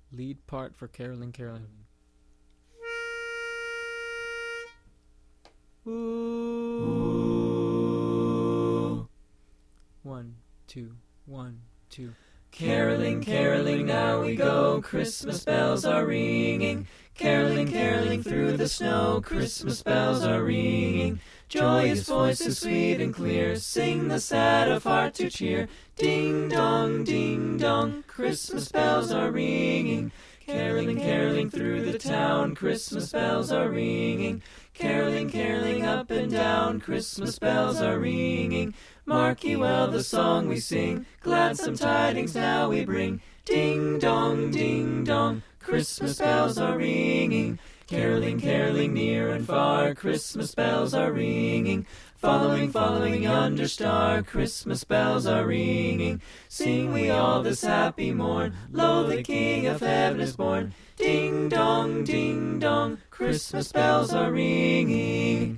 Lead part for caroling, caroling. Ooh. 1, 2, 1, 2. Caroling, caroling, now we go, Christmas bells are ringing. Caroling, caroling through the snow, Christmas bells are ringing. Joyous voices sweet and clear, sing the sad of heart to cheer. Ding dong, Christmas bells are ringing. Caroling, caroling through the town, Christmas bells are ringing. Caroling, caroling up and down, Christmas bells are ringing. Mark ye well the song we sing, gladsome tidings now we bring. Ding dong, Christmas bells are ringing. Caroling, caroling near and far, Christmas bells are ringing. Following yonder star, Christmas bells are ringing. Sing we all this happy morn, lo, the King of heaven is born. Ding dong, Christmas bells are ringing.